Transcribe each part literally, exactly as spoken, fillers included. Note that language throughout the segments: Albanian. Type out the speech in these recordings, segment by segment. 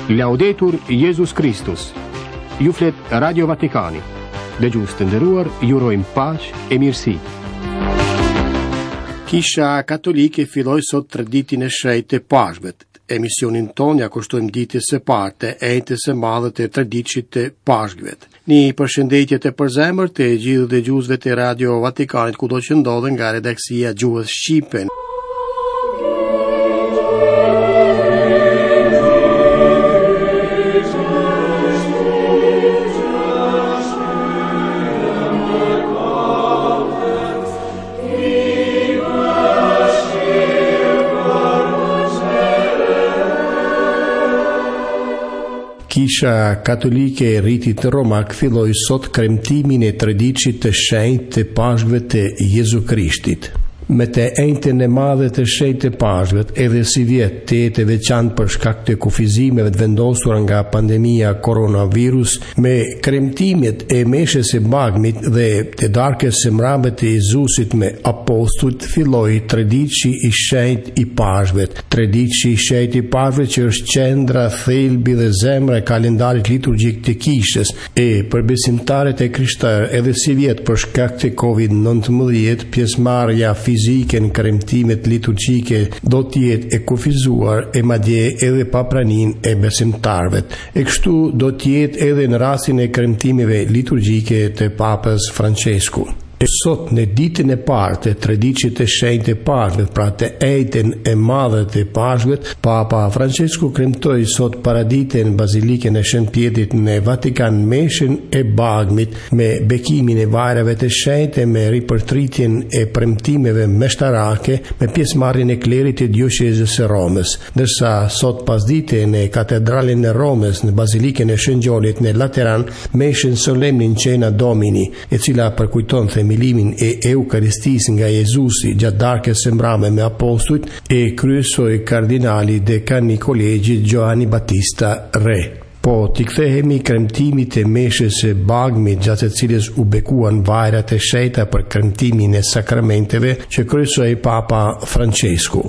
Laudetur Jesus Christus. Ju flet Radio Vatikani. Dëgjues të nderuar, ju urojmë paqe e mirësi. Kisha katolike filloi sot traditin e shrejtë të Pashkvet. Emisionin ton ja kushtojmë ditës së parë e ejtës së madhe të traditit të Pashkvet. Një përshëndetje të përzemër të gjithë dëgjuesve të Radio Vatikanit kudo që ndodhen nga redaksia Gjuhës Shqipe. Kisha katolike e Ritit Romak filloi sot kremtimin e traditit të shenjtë të Pashkve të Jezu Krishtit. Me të ejtën e madhe të shenjtë të Pashkvet, edhe si vjet të jetë veçantë për shkak të kufizimeve të vendosura nga pandemia koronavirus, me kremtimet e meshës së bagmit dhe të darkës së mramëve të Jezusit me apostujt, filloi traditi i shenjtë i Pashkvet. Traditi i shenjtë i Pashkvet që është qendra, thelbi dhe zemra e kalendarit liturgjik të kishës, e për besimtarët e krishterë, edhe si vjet për shkak të kovid nëntëmbëdhjetë, pjesëmarrja fizike në kremtimet liturgjike do të jetë e kufizuar e madje edhe pa praninë e besimtarëve. E kështu do të jetë edhe në rastin e kremtimeve liturgjike të Papës Francesku. Sot në ditën e parë të traditit të shenjtë të Pashkvet, pra të ejtën e madhe të Pashkvet, Papa Francesku kremtoi sot paraditën në Bazilikën e Shënt Pjetrit në Vatikan meshën e bagmit me bekimin e vajrave të shenjtë, me ripërtritjen e premtimeve meshtarake, me pjesëmarrjen e klerit të diocezës së Romës. Ndërsa sot pasdite në Katedralen e Romës në Bazilikën e Shënt Gjorit në Lateran, meshën solemnin Cena Domini, e cila përkujton milimin e Eukaristisë nga Jezusi gjatë darkës së mbrëmje me apostujt, e kryesoi kardinali dekan i kolegjit Gioanni Battista Re. Po t'i kthehemi kremtimit të meshës së bagmit, gjatë të cilës u bekuan vajrat e shenjta për kremtimin e sakramenteve që kryesoi Papa Francesku.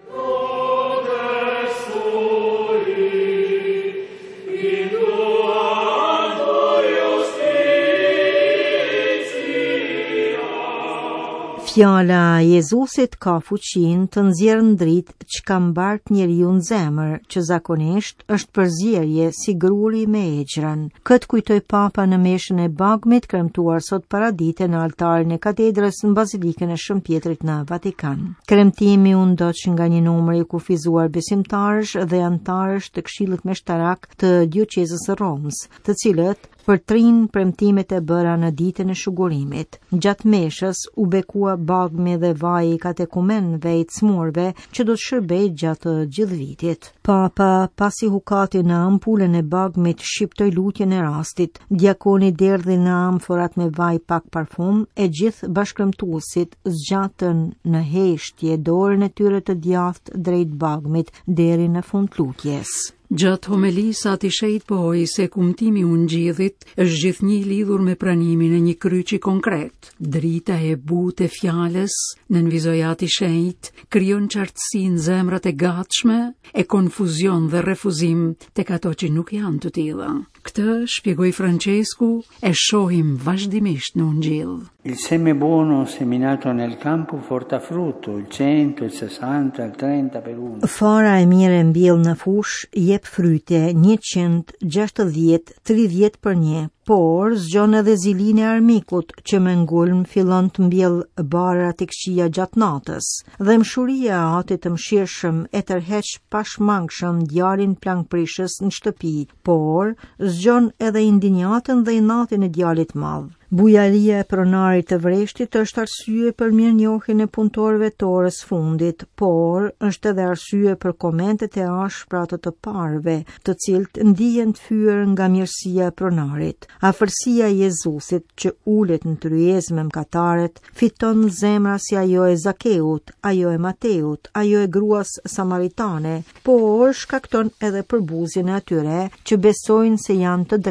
Fjala e Jezusit ka fuqinë të nxjerrë në dritë çka mbart njeriu në zemër, që zakonisht është përzierje si gruri me egjrën. Këtë kujtoi Papa në meshën e bagmit kremtuar sot paradite në altarin e katedrës në Bazilikën e Shënt Pjetrit në Vatikan. Kremtimi u ndoq nga një numër i kufizuar besimtarësh dhe antarësh të Këshillit Meshtarak të Diocezës së Romës, të cilët përtrin premtimet e bëra në ditën e shugurimit. Gjatë meshës u bekua bagmi dhe vaji i katekumenëve i cmurve që do të shërbejë gjatë gjithë vitit. Papa, pasi hukati në ampulën e bagmit, shqiptoi lutjen e rastit. Diakoni derdhi në amforat me vaj pak parfum, e gjithë bashkëkremtuesit zgjatën në heshtje dorën e tyre të djathtë drejt bagmit deri në fund lutjes. Gjatë homelisa ati shejt pohoi se kumtimi ungjillit është gjithnjë lidhur me pranimin e një kryqi konkret. Drita e butë e fjalës, nënvizoi ati shejt, krijon qartësi në zemrat e gatshme, e konfuzion dhe refuzim tek ato që nuk janë të tilla. Këtë, shpjegoi Francesku, e shohim vazhdimisht në ungjill. Il seme buono seminato nel campo porta frutto, il cento, il sessanta, il trenta per uno. Fara e mire mbjell në fush jep fryte njëqind gjashtëdhjetë tridhjetë për një, por zgjon edhe zilin e armikut që me ngulm fillon të mbjell bara të këqia gjatë natës, dhe mshuria e atit të mshirshëm e tërheq pashmangshëm djalin plankprishës në shtëpi, por zgjon edhe indinjatën dhe inatin e djalit madh. Bujaria e pronarit të vreshtit është arsye për mirënjohjen e punëtorëve të orës fundit, por është edhe arsye për komentet e ashpra të të parëve, të cilët ndihen të fyer nga mirësia e pronarit. Afërsia e Jezusit që ulet në tryezë me mëkatarët fiton në zemra si ajo e Zakeut, ajo e Mateut, ajo e gruas samaritane, por shkakton edhe përbuzjen e atyre që besojnë se janë të drejtë.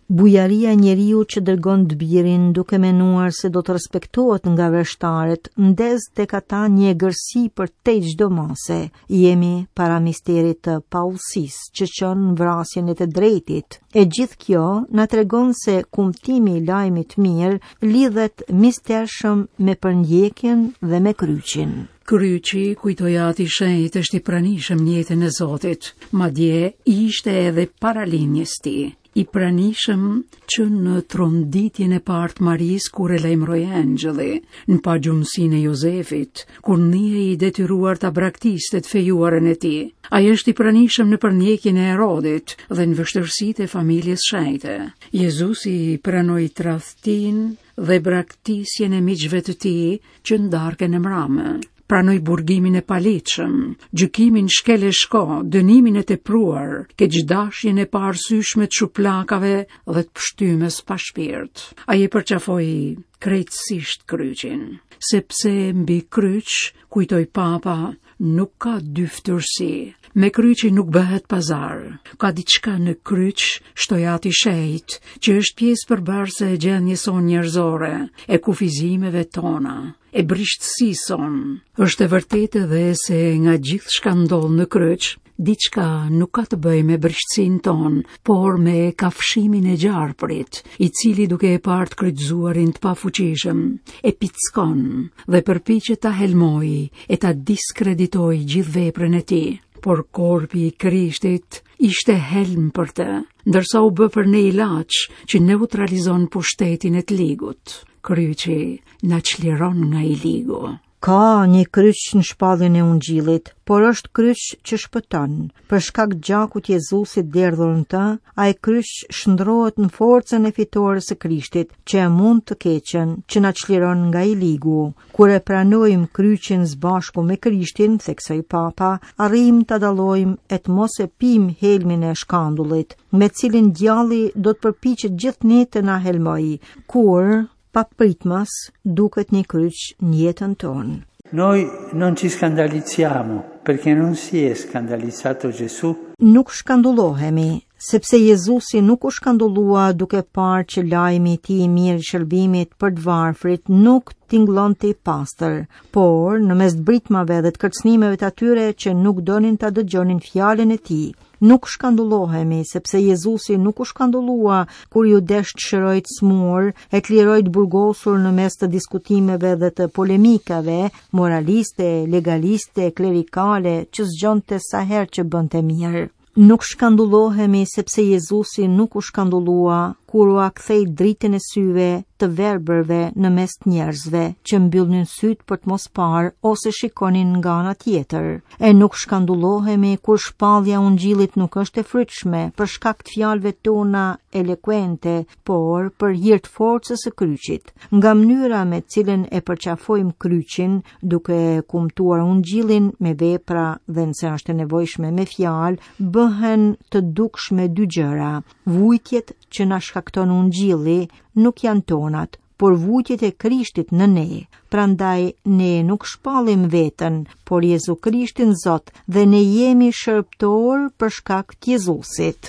Bujaria e njeriu që dërgon dëbirin duke menuar se do të respektohet nga veshtarët, ndez tek ata një egërsi për te çdo mase. Jemi para misterit të paullësisë që çon vrasjen e të drejtit. E gjithë kjo na tregon se kumtimi i lajmit mirë lidhet mistershëm me përndjekjen dhe me kryqin. Kryqi, kujtoi ati shenjt, është i pranishëm në jetën e Zotit, madje ishte edhe paralinjes tij. I pranishëm që në tronditjen e partë Maris kur e lajmëroi engjëlli, në pagjumsinë e Jozefit, kur njëhe i detyruar ta braktiste të fejuarën e tij. Ai është i pranishëm në përndjekjen e Herodit dhe në vështirësitë e familjes shenjte. Jezusi pranoi tradhtinë dhe braktisjen e miqve të tij që ndarken në mramë. Pranoi burgimin e palitshëm, gjykimin shkel e shko, dënimin e tepruar, keqdashjen e paarsyeshme të shuplakave dhe të pshtymës pa shpirt. Ai e përqafoi krejtësisht kryqin, sepse mbi kryq, kujtoi Papa, nuk ka dyftërsi. Me kryqi nuk bëhet pazar. Ka diçka në kryq, shtoi ati shejt, që është pjesë përbërëse e gjendjes sonë njerëzore, e kufizimeve tona, e brishtësisë sonë. Është e vërtetë edhe se nga gjithë shka ndodh në kryq, diçka nuk ka të bëjë me brishtësinë tonë, por me kafshimin e gjarprit, i cili duke e partë kryqëzuarin të pafuqishëm, e pickon dhe përpiqet ta helmojë e ta diskreditoj gjithë veprën e tij. Por korpi i Krishtit ishte helm për të, ndërsa u bë për ne ilaç që neutralizon pushtetin e të ligut. Kryqi na çliron nga i ligu. Ka një kryq në shpallin e ungjillit, por është kryq që shpëton. Për shkak gjakut Jezusit derdhur në të, ai kryq shndrohet në forcën e fitores së Krishtit, që e mund të keqen, që na çliron nga i ligu. Kur e pranojmë kryqin së bashku me Krishtin, theksoi Papa, arrijmë ta dallojmë e të mos e pim helmin e shkandullit, me cilin djalli do të përpiqet gjithnjë të na helmojë, kur pa pritmas duket një kryq në jetën tonë. Noi non ci scandalizziamo perché non si è scandalizzato Gesù. Nuk shkandullohemi, sepse Jezusi nuk u shkandullua duke parë që lajmi i tij i mirë i shërbimit për të varfrit nuk tingëllonte i pastër, por në mes të britmave dhe të kërcënimeve të atyre që nuk donin ta dëgjonin fjalën e tij. Nuk shkandullohemi, sepse Jezusi nuk u shkandullua kur ju desh të shëroj të smur, e të liroj të burgosur në mes të diskutimeve dhe të polemikave moraliste, legaliste, klerikale, që zgjonte sa herë që bënte mirë. Nuk shkandullohemi sepse Jezusi nuk u shkandullua kur u akthej dritën e syve të verbërve në mes të njerëzve që mbyllnin sytë për të mos parë ose shikonin nga ana tjetër. E nuk shkandullohemi kur shpallja e ungjillit nuk është e frytshme për shkak të fjalëve tona elokuente, por për hir të forcës së kryqit. Nga mënyra me të cilën e përqafojmë kryqin, duke kumtuar ungjillin me vepra dhe nëse është e nevojshme me fjalë, bëhen të dukshme dy gjëra. Vujtjet që na shkakton ungjilli nuk janë tonat, por vujtjet e Krishtit në ne. Prandaj ne nuk shpallim veten, por Jezu Krishtin Zot, dhe ne jemi shërbëtor për shkak të Jezusit.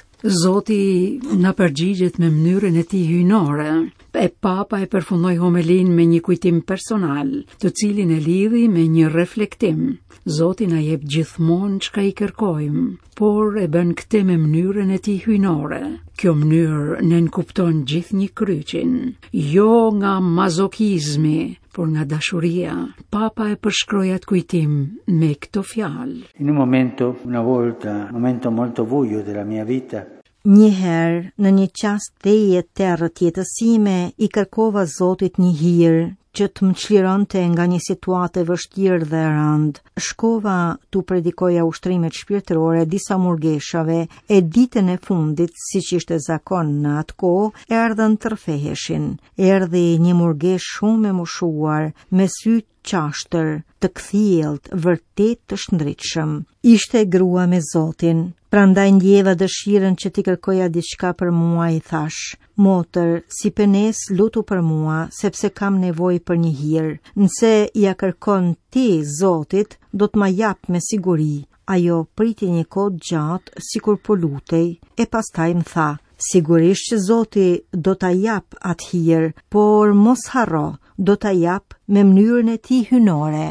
Zoti na përgjigjet me mënyrën e tij hyjnore. E Papa e përfundoi homilin me një kujtim personal, të cilin e lidhi me një reflektim. Zoti na jep gjithmonë çka i kërkojmë, por e bën këtë me mënyrën e tij hyjnore. Kjo mënyrë ne nënkupton gjithë një kryqin, jo nga mazokizmi, por nga dashuria. Papa e përshkroi atë kujtim me këto fjalë. In un momento, una volta, un momento molto buio della mia vita, Njëherë, në një qast teje të rëtjetësime, i kërkova Zotit një hir që të më çlironte nga një situatë e vështirë dhe rënd. Shkova tu predikoja ushtrimet shpirtërore disa murgeshave e ditën e fundit, siç ishte zakon në atë kohë, erdhën të rrëfeheshin. Erdhi një murgesh shumë e moshuar, me sy qashtër, të kthjellët, vërtet të shndritshëm. Ishte grua me Zotin. Prandaj ndjeva dëshirën që t'i kërkoja diçka për mua, i thash: Motër, si penes lutu për mua, sepse kam nevojë për një hir. Nëse ja kërkon ti Zotit, do të ma jap me siguri. Ajo priti një kohë gjatë, sikur po lutej, e pastaj më tha: Sigurisht që Zoti do ta jap atë hir, por mos harro, do ta jap me mënyrën e tij hynore.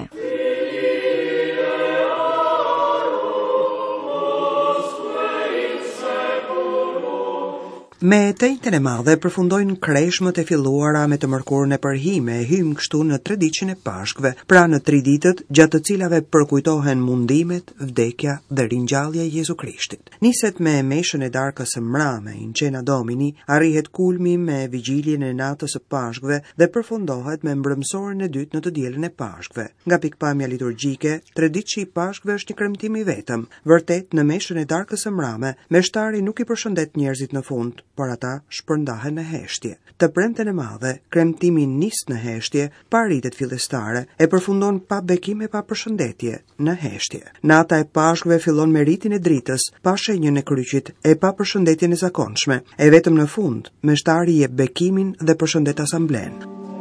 Me tejtën e madhe përfundojnë kreshmët e filluara me të mërkurën e përhime e hym kështu në tradiçin e Pashkve, pra në tri ditët gjatë të cilave përkujtohen mundimet, vdekja dhe ringjallja e Jezu Krishtit. Niset me meshën e darkës së mrame, in cena Domini, arrihet kulmi me vigjiljen e natës së Pashkve dhe përfundohet me mbrëmsorën e dytë në të dielën e Pashkve. Nga pikpamja liturgjike, tradiçi i Pashkve është një kremtim i vetëm. Vërtet, në meshën e darkës së mrame, meshtari nuk i përshëndet njerëzit në fund, por ata shpërndahen në heshtje. Të premten e madhe, kremtimi nis në heshtje, pa rritet fillestare, e përfundon pa bekim e pa përshëndetje në heshtje. Nata e Pashkve fillon me rritin e dritës, pa shenjën e kryqit e pa përshëndetjen e zakonshme, e vetëm në fund, meshtari jep bekimin dhe përshëndet asamblen.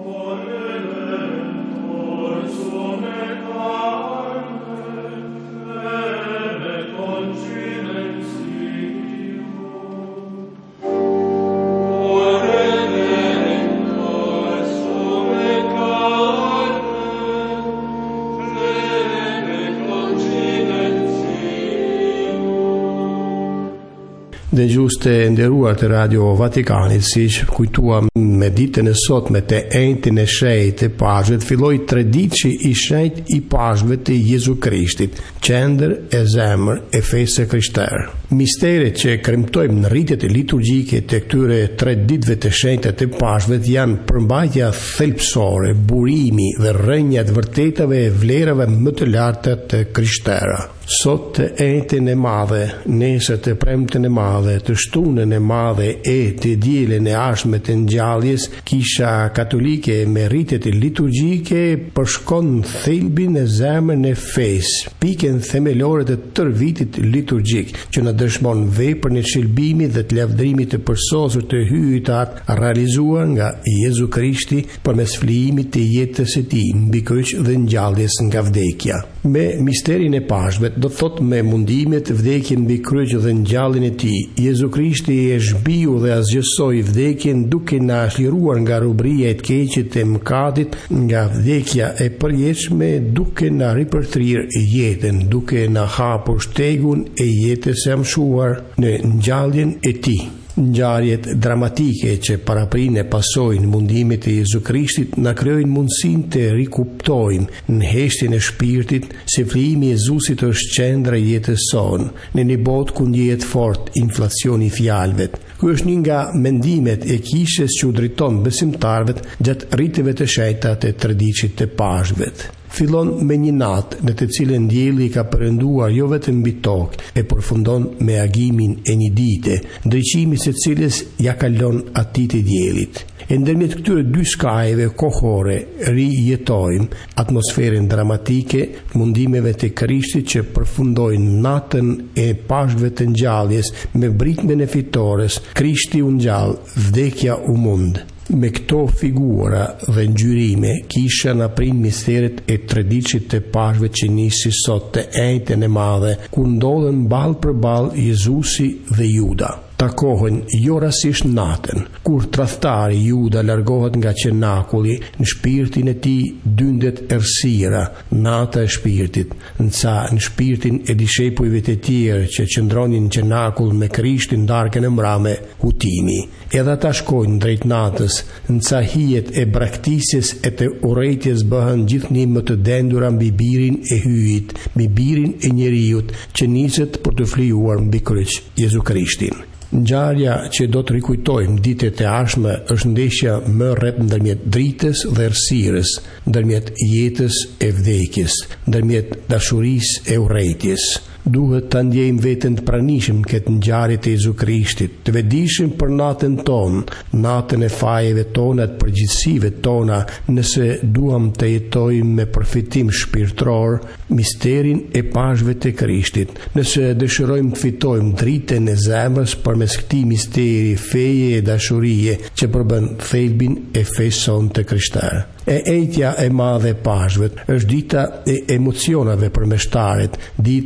Dhe gjuste nderuar të Radio Vatikanit, si që kujtuam me ditën e sotme të enjtin e shenjtë e Pashkvet, filloi tradiçi i shenjtë i Pashkve të Jezu Krishtit, qendër e zemër e fesë krishterë. Misteret që kremtojmë në rritjet e liturgjike të këtyre tre ditëve të shenjta të Pashkvet janë përmbajtja thelbësore, burimi dhe rrënja të vërtetave e vlerave më të larta të krishtera. Sot të enjtën e madhe, nesër të premten e madhe, të shtunën e madhe e të dielën e ardhshme të ngjalljes, Kisha Katolike me rritjet e liturgjike përshkon thelbin e zemrën e fesë, pikën themelore të tërë vitit liturgjik, që na dëshmon veprën e shëlbimit dhe të lavdërimit të përsosur të hyjtar realizuar nga Jezu Krishti përmes flijimit të jetës së tij mbi kryq dhe ngjalljes nga vdekja. Me misterin e Pashkvet, do thot me mundimet, vdekjen mbi kryq dhe ngjalljen e tij, Jezu Krishti e zhbiu dhe azgjësoi vdekjen duke na shliruar nga robëria e të keqit e mëkatit, nga vdekja e përjetshme, duke na ripërthyer jetën, duke na hapur shtegun e jetës së mshuar në ngjalljen e tij. Ngjarjet dramatike që paraprinë e pasojnë mundimit e Jezu Krishtit na krijojnë mundësinë të rikuptojmë në heshtjen e shpirtit se flijimi i Jezusit është qendra e jetës sonë, në një botë ku ndihet fort inflacioni i fjalëve. Ky është një nga mendimet e kishës që u drejton besimtarëve gjatë rritjeve të shenjta të tradiçit të Pashkvet. Fillon me një natë në të cilën dielli ka perënduar jo vetëm mbi tokë, e përfundon me agimin e një dite, ndriçimi së cilës ja kalon atij të diellit. E ndërmjet këtyre dy skajeve kohore rijetojmë atmosferën dramatike mundimeve të Krishtit që përfundojnë natën e Pashkve të ngjalljes me britmen e fitores. Krishti u ngjall, vdekja u mund. Me këto figura dhe ngjyrime, Kisha na prin misteret e tradiçit të Pashkve që nisi sot të enjtën e madhe, kur ndodhen ball për ball Jezusi dhe Juda. Takohen jo rastisht natën, kur tradhtari Juda largohet nga qenakulli, në shpirtin e tij dyndet errësira, nata e shpirtit, ndsa në shpirtin e dishepujve të tjerë që qëndronin në qenakull me Krishtin darkën e mrame, hutimi. Edhe ata shkojnë drejt natës, ndsa hijet e braktisjes e të urrejtjes bëhen gjithnjë më të dendura mbi birin e hyjit, mbi birin e njeriut që niset për të flijuar mbi kryq Jezu Krishtin. Ngjarja që do të rikujtojmë ditët e ardhshme është ndeshja më rreth ndërmjet dritës dhe errësirës, ndërmjet jetës e vdekjes, ndërmjet dashurisë e urrejtjes. Duhet të ndjejmë veten të pranishëm këtë ngjarje të Jezu Krishtit, të vetëdijshëm për natën tonë, natën e fajeve tona, të përgjithësive tona, nëse duam të jetojmë me përfitim shpirtëror misterin e Pashkve të Krishtit, nëse dëshirojmë të fitojmë dritën e zemrës përmes këtij misteri feje e dashurie që përbën thelbin e fesë sonë të krishterë. E ejtja e madhe e Pashkvet është dita e emocionave për meshtarët, dita në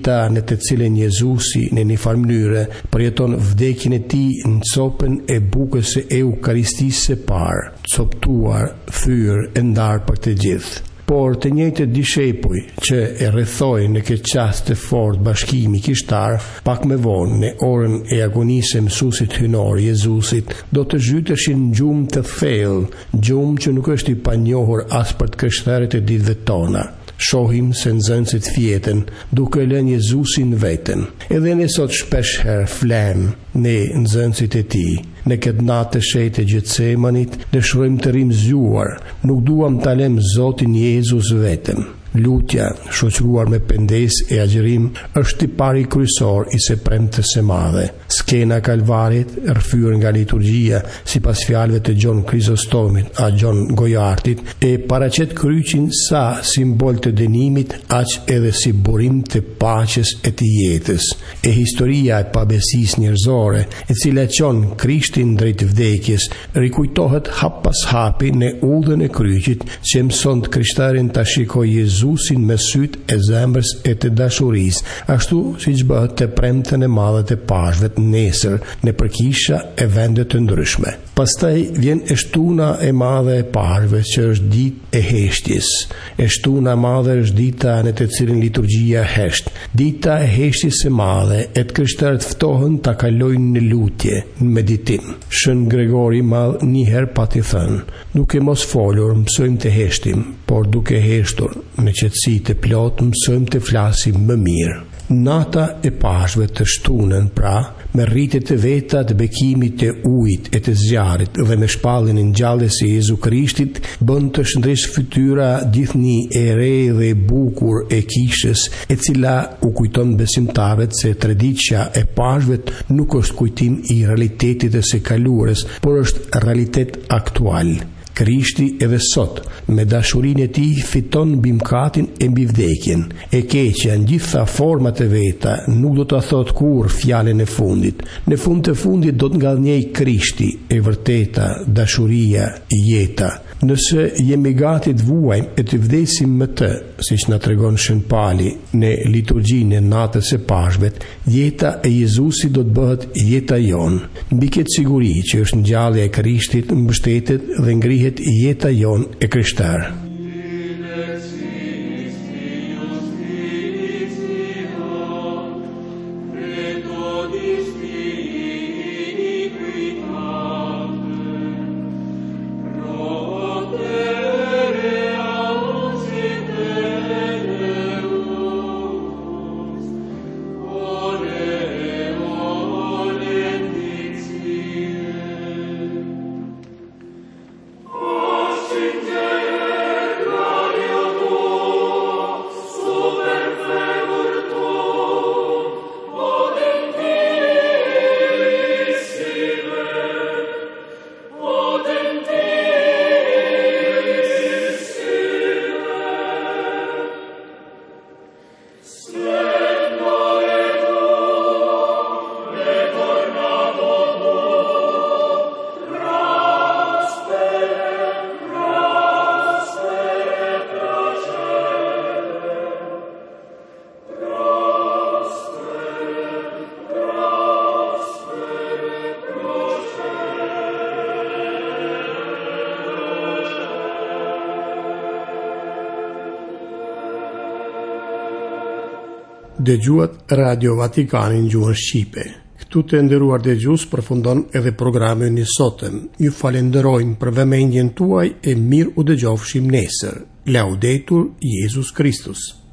të cilën Jezusi në një farë mënyrë përjeton vdekjen e tij në copën e bukës së Eukaristisë së parë, coptuar, thyrë e ndarë për të gjithë. Por të njëjtët dishepuj që e rrethojnë në këtë çast të fortë bashkimi kishtar, pak më vonë në orën e agonisë së mësuesit hynor Jezusit, do të zhyteshin në gjumë të thellë, gjumë që nuk është i panjohur as për të krishterët e ditëve tona. Shohim se nxënësit fjeten duke lënë Jezusin veten. Edhe ne sot shpesh herë flem ne nxënësit e tij. Në këtë natë të shenjtë të Gjetsemanit dëshirojmë të rrim zgjuar, nuk duam ta lëm Zotin Jezus vetëm. Lutja, shoqëruar me pengesë e agjërim, është i pari kryesor i së premtës së madhe. Skena Kalvarit, rrëfyer nga liturgjia sipas fjalëve të Gjon Krizostomit a Gjon Gojartit, e paraqet kryqin sa simbol të dënimit, aq edhe si burim të paqes e të jetës. E historia e pabesisë njerëzore, e cila çon Krishtin drejt vdekjes, rikujtohet hap pas hapi në udhën e kryqit që mëson të krishtarin ta shikojë Jezusin me syt e zemrës e të dashurisë, ashtu siç bëhet të premtën e madhe të Pashkve nesër në përkisha e vende të ndryshme. Pastaj vjen e shtuna e madhe e Pashkve, që është ditë e heshtjes. E shtuna e madhe është dita në të cilën liturgjia hesht. Dita e heshtjes së madhe e të krishterët ftohen ta kalojnë në lutje, në meditim. Shën Gregori i Madh një herë pati thënë: duke mos folur mësojmë të heshtim, por duke heshtur në qetësi të plotë mësojmë të flasim më mirë. Nata e Pashkve të shtunën, pra, me rritet të veta të bekimit të ujit e të zjarrit dhe me shpalljen e ngjalljes së Jezu Krishtit, bën të shndresh fytyra gjithnjë e re dhe e bukur e kishës, e cila u kujton besimtarët se tradicia e Pashkve nuk është kujtim i realitetit të së kaluarës, por është realitet aktual. Krishti edhe sot, me dashurinë e tij, fiton mbi mkatin e mbi vdekjen. E keqja në gjitha format e veta nuk do të thot kur fjalën e fundit. Në fund të fundit do të ngallënjej Krishti, e vërteta, dashuria, jeta. Nëse jemi gati të vuajmë e të vdesim me të, siç na tregon Shën Pali në liturgjinë e natës së Pashkve, jeta e Jezusit do të bëhet jeta jonë. Mbi këtë siguri që është ngjallja e Krishtit mbështetet dhe ngrihet jeta jonë e krishterë. Dëgjuat Radio Vatikanin gjuhën shqipe. Këtu të nderuar dëgjues, përfundon edhe programin i sotëm. Ju falenderojmë për vëmendjen tuaj e mirë u dëgjofshim nesër. Laudetur Jesus Christus.